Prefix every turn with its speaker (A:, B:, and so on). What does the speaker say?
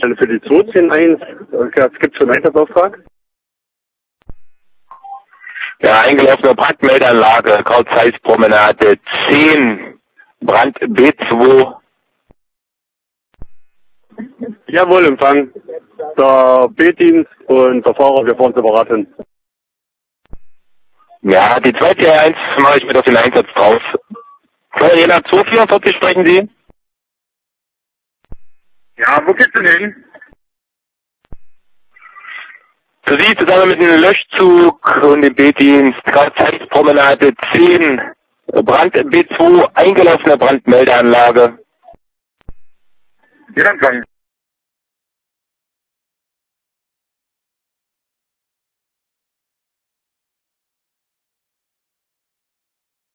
A: Stelle für die 201. Was gibt's für einen Einsatzauftrag?
B: Ja, eingelaufene Brandmeldeanlage, Karl-Zeiss-Promenade 10, Brand B2.
A: Jawohl, Empfang. Der B-Dienst und der Fahrer, wir fahren separat hin.
B: Ja, die zweite 1 mache ich mit auf den Einsatz drauf. Jena 244 sprechen Sie?
A: Ja, wo geht's denn hin?
B: Für Sie zusammen mit dem Löschzug und dem B-Dienst, Karl-Zeiss-Promenade 10, Brand B2, eingelaufene Brandmeldeanlage.
A: Ja, Empfang.